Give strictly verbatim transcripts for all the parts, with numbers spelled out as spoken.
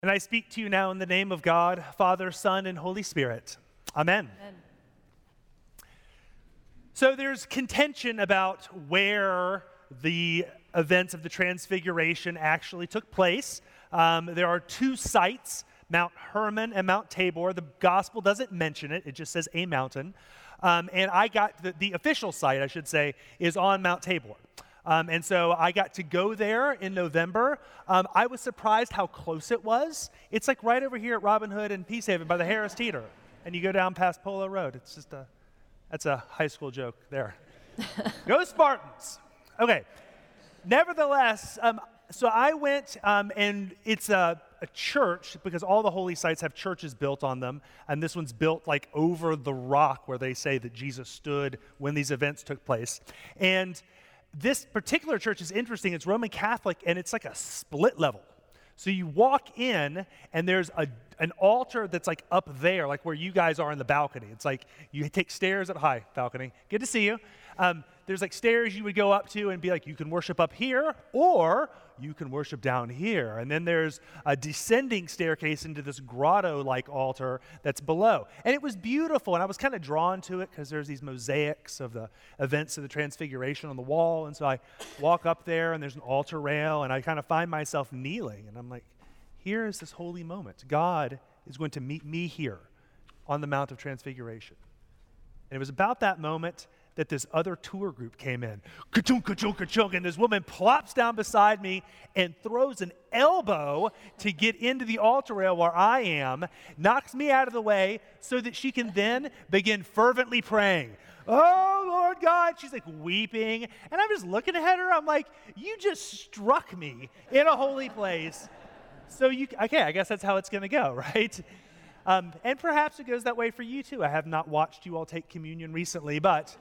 And I speak to you now in the name of God, Father, Son, and Holy Spirit. Amen. Amen. So there's contention about where the events of the Transfiguration actually took place. Um, there are two sites, Mount Hermon and Mount Tabor. The gospel doesn't mention it. It just says a mountain. Um, and I got, the, the official site, I should say, is on Mount Tabor. Um, and so I got to go there in November. Um, I was surprised how close it was. It's like right over here at Robin Hood and Peacehaven by the Harris Teeter. And you go down past Polo Road. It's just a, that's a high school joke there. Go Spartans. Okay. Nevertheless, um, so I went, um, and it's a, a church, because all the holy sites have churches built on them, and this one's built like over the rock where they say that Jesus stood when these events took place. And this particular church is interesting. It's Roman Catholic, and it's like a split level. So you walk in, and there's a an altar that's like up there, like where you guys are in the balcony. It's like you take stairs up. Hi, balcony. Good to see you. Um, there's like stairs you would go up to and be like, you can worship up here, or you can worship down here. And then there's a descending staircase into this grotto-like altar that's below. And it was beautiful, and I was kind of drawn to it because there's these mosaics of the events of the Transfiguration on the wall. And so I walk up there, and there's an altar rail, and I kind of find myself kneeling. And I'm like, here is this holy moment. God is going to meet me here on the Mount of Transfiguration. And it was about that moment that this other tour group came in. Ka-chunk, ka-chunk, ka-chunk, and this woman plops down beside me and throws an elbow to get into the altar rail where I am, knocks me out of the way so that she can then begin fervently praying. Oh, Lord God. She's like weeping. And I'm just looking at her. I'm like, you just struck me in a holy place. So you, okay, I guess that's how it's going to go, right? Um, and perhaps it goes that way for you too. I have not watched you all take communion recently, but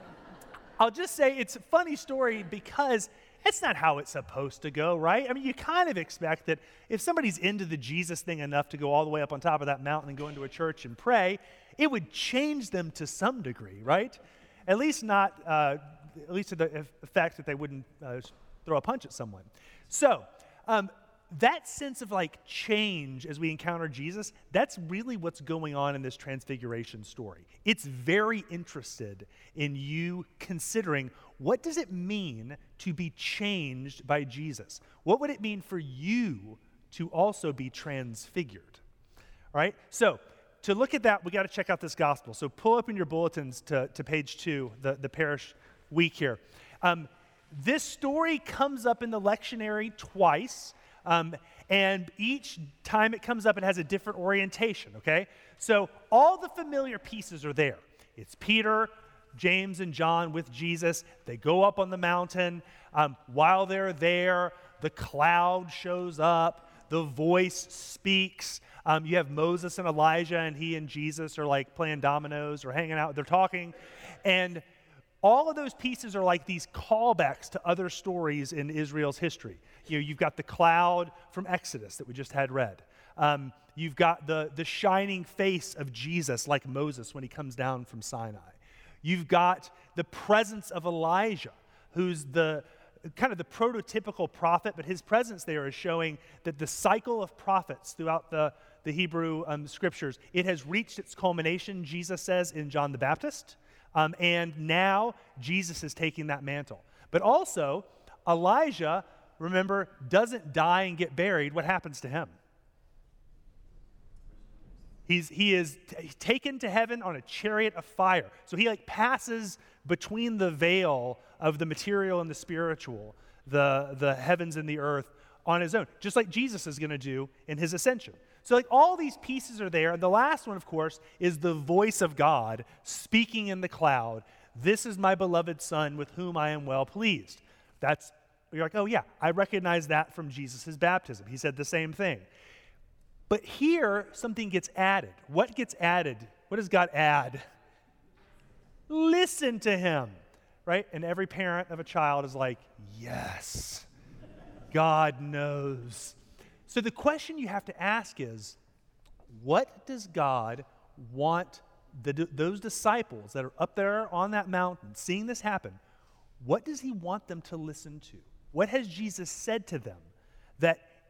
I'll just say it's a funny story because it's not how it's supposed to go, right? I mean, you kind of expect that if somebody's into the Jesus thing enough to go all the way up on top of that mountain and go into a church and pray, it would change them to some degree, right? At least not, uh, at least to the effect that they wouldn't uh, throw a punch at someone. So, um, that sense of like change as we encounter Jesus, that's really what's going on in this Transfiguration story. It's very interested in you considering, what does it mean to be changed by Jesus? What would it mean for you to also be transfigured? All right, so to look at that, we got to check out this gospel. So pull up in your bulletins to, to page two, the, the parish week here. Um, this story comes up in the lectionary twice. Um, and each time it comes up, it has a different orientation, okay? So all the familiar pieces are there. It's Peter, James, and John with Jesus. They go up on the mountain. Um, while they're there, the cloud shows up. The voice speaks. Um, you have Moses and Elijah, and he and Jesus are like playing dominoes or hanging out. They're talking. And all of those pieces are like these callbacks to other stories in Israel's history. You know, you've got the cloud from Exodus that we just had read. Um, you've got the, the shining face of Jesus like Moses when he comes down from Sinai. You've got the presence of Elijah, who's the kind of the prototypical prophet, but his presence there is showing that the cycle of prophets throughout the, the Hebrew um, scriptures, it has reached its culmination, Jesus says, in John the Baptist. Um, and now Jesus is taking that mantle. But also, Elijah, remember, doesn't die and get buried. What happens to him? He's, he is t- taken to heaven on a chariot of fire. So he like passes between the veil of the material and the spiritual, the, the heavens and the earth on his own, just like Jesus is going to do in his ascension. So like all these pieces are there. And the last one, of course, is the voice of God speaking in the cloud. This is my beloved Son with whom I am well pleased. That's, you're like, oh yeah, I recognize that from Jesus' baptism. He said the same thing. But here, something gets added. What gets added? What does God add? Listen to him, right? And every parent of a child is like, yes, God knows. So the question you have to ask is, what does God want the, those disciples that are up there on that mountain seeing this happen, what does he want them to listen to? What has Jesus said to them that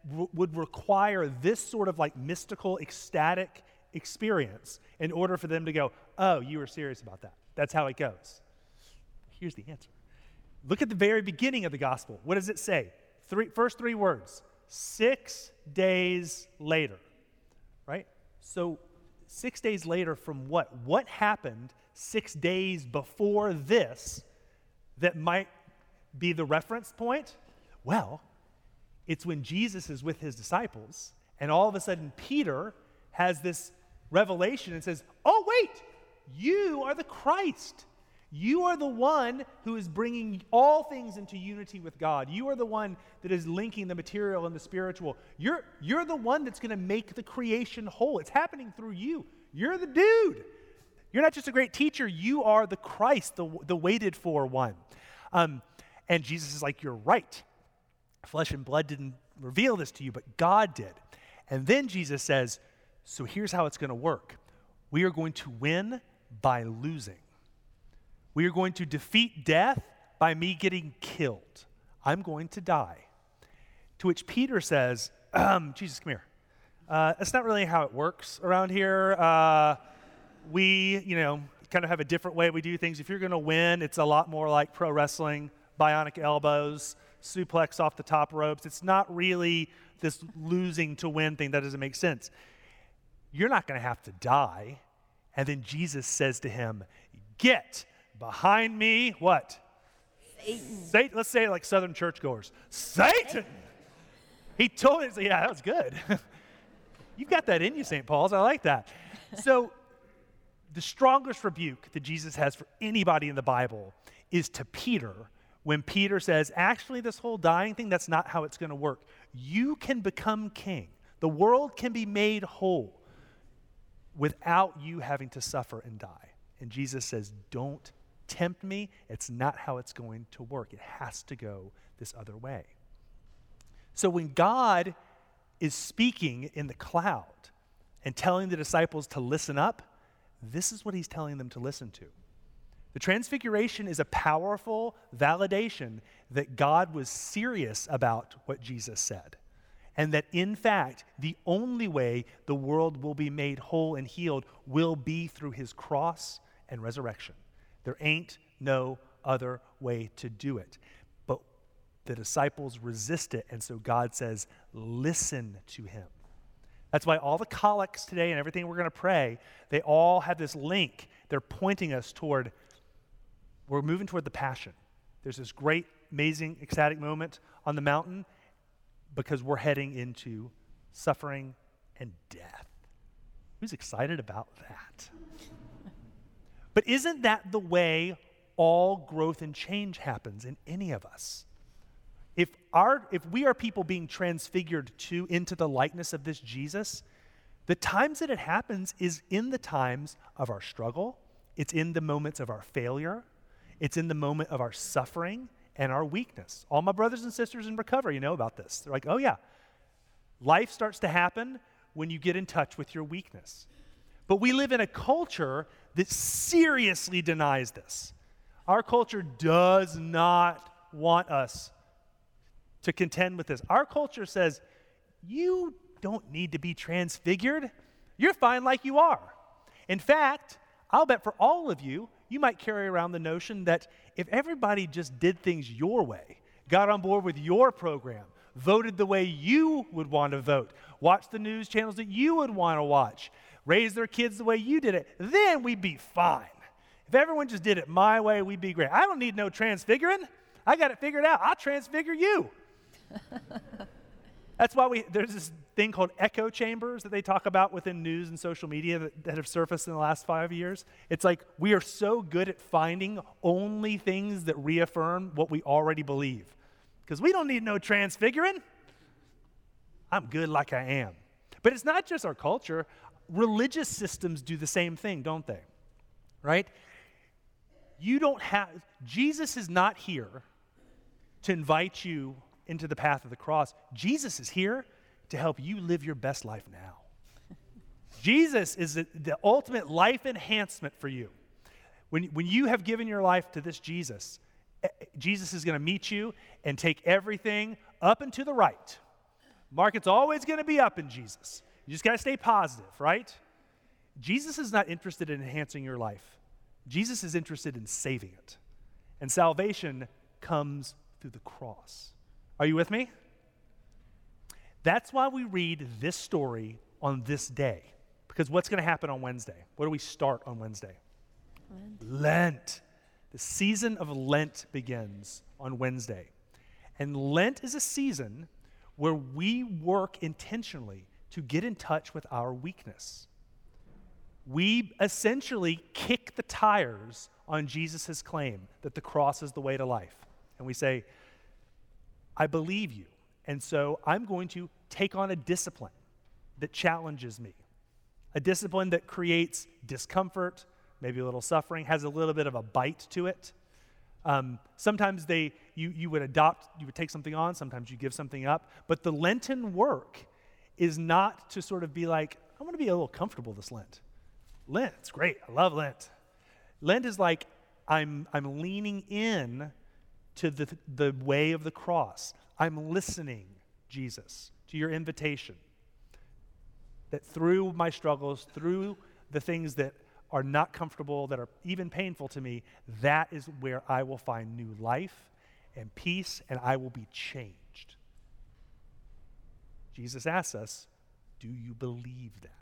w- would require this sort of like mystical, ecstatic experience in order for them to go, oh, you were serious about that. That's how it goes. Here's the answer. Look at the very beginning of the gospel. What does it say? Three, first three words, six days later, right? So six days later from what? What happened six days before this that might be the reference point? Well, it's when Jesus is with his disciples, and all of a sudden Peter has this revelation and says, oh, wait, you are the Christ. You are the one who is bringing all things into unity with God. You are the one that is linking the material and the spiritual. You're, you're the one that's going to make the creation whole. It's happening through you. You're the dude. You're not just a great teacher. You are the Christ, the, the waited for one. Um, and Jesus is like, you're right. Flesh and blood didn't reveal this to you, but God did. And then Jesus says, so here's how it's going to work. We are going to win by losing. We are going to defeat death by me getting killed. I'm going to die. To which Peter says, um, Jesus, come here. Uh, that's not really how it works around here. Uh, we, you know, kind of have a different way we do things. If you're going to win, it's a lot more like pro wrestling, bionic elbows, suplex off the top ropes. It's not really this losing to win thing. That doesn't make sense. You're not going to have to die. And then Jesus says to him, get behind me, what? Satan. Satan. Let's say it like Southern churchgoers. Satan! He told us, yeah, that was good. You've got that in you, Saint Paul's. I like that. So the strongest rebuke that Jesus has for anybody in the Bible is to Peter when Peter says, actually, this whole dying thing, that's not how it's going to work. You can become king. The world can be made whole without you having to suffer and die. And Jesus says, don't tempt me. It's not how it's going to work. It has to go this other way. So when God is speaking in the cloud and telling the disciples to listen up, this is what he's telling them to listen to. The Transfiguration is a powerful validation that God was serious about what Jesus said, and that in fact, the only way the world will be made whole and healed will be through his cross and resurrection. There ain't no other way to do it. But the disciples resist it, and so God says, listen to him. That's why all the collects today and everything we're going to pray, they all have this link. They're pointing us toward, we're moving toward the passion. There's this great, amazing, ecstatic moment on the mountain because we're heading into suffering and death. Who's excited about that? But isn't that the way all growth and change happens in any of us? If our if we are people being transfigured to into the likeness of this Jesus, the times that it happens is in the times of our struggle, it's in the moments of our failure, it's in the moment of our suffering and our weakness. All my brothers and sisters in recovery know about this. They're like, oh yeah, life starts to happen when you get in touch with your weakness. But we live in a culture that seriously denies this. Our culture does not want us to contend with this. Our culture says, you don't need to be transfigured. You're fine like you are. In fact, I'll bet for all of you, you might carry around the notion that if everybody just did things your way, got on board with your program, voted the way you would want to vote, watched the news channels that you would want to watch, raised their kids the way you did it, then we'd be fine. If everyone just did it my way, we'd be great. I don't need no transfiguring. I got it figured out. I'll transfigure you. That's why we there's this thing called echo chambers that they talk about within news and social media that, that have surfaced in the last five years. It's like we are so good at finding only things that reaffirm what we already believe. Because we don't need no transfiguring. I'm good like I am. But it's not just our culture. Religious systems do the same thing, don't they? Right? You don't have, Jesus is not here to invite you into the path of the cross. Jesus is here to help you live your best life now. Jesus is the, the ultimate life enhancement for you. When, when you have given your life to this Jesus, Jesus is going to meet you and take everything up and to the right, Market's always going to be up in Jesus. You just got to stay positive, right? Jesus is not interested in enhancing your life. Jesus is interested in saving it. And salvation comes through the cross. Are you with me? That's why we read this story on this day. Because what's going to happen on Wednesday? Where do we start on Wednesday? Lent. Lent. The season of Lent begins on Wednesday. And Lent is a season where we work intentionally to get in touch with our weakness. We essentially kick the tires on Jesus' claim that the cross is the way to life. And we say, I believe you, and so I'm going to take on a discipline that challenges me, a discipline that creates discomfort, maybe a little suffering, has a little bit of a bite to it. Um, sometimes they, you, you would adopt, you would take something on, sometimes you give something up, but the Lenten work is not to sort of be like, I want to be a little comfortable this Lent. Lent, it's great, I love Lent. Lent is like, I'm, I'm leaning in to the, the way of the cross. I'm listening, Jesus, to your invitation. That through my struggles, through the things that are not comfortable, that are even painful to me, that is where I will find new life and peace, and I will be changed. Jesus asks us, do you believe that?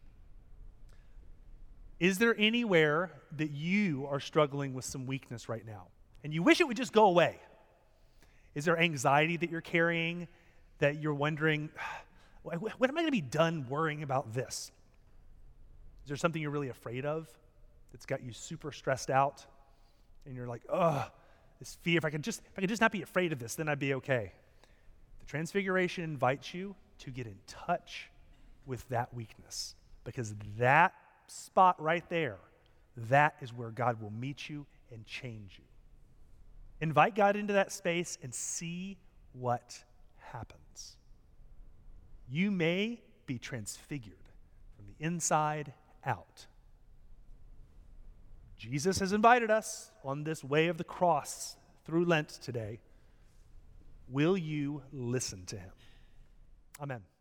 Is there anywhere that you are struggling with some weakness right now, and you wish it would just go away? Is there anxiety that you're carrying that you're wondering, when am I going to be done worrying about this? Is there something you're really afraid of that's got you super stressed out? And you're like, oh, this fear, if I could just if I could just not be afraid of this, then I'd be okay. The Transfiguration invites you to get in touch with that weakness, because that spot right there, that is where God will meet you and change you. Invite God into that space and see what happens. You may be transfigured from the inside out. Jesus has invited us on this way of the cross through Lent today. Will you listen to him? Amen.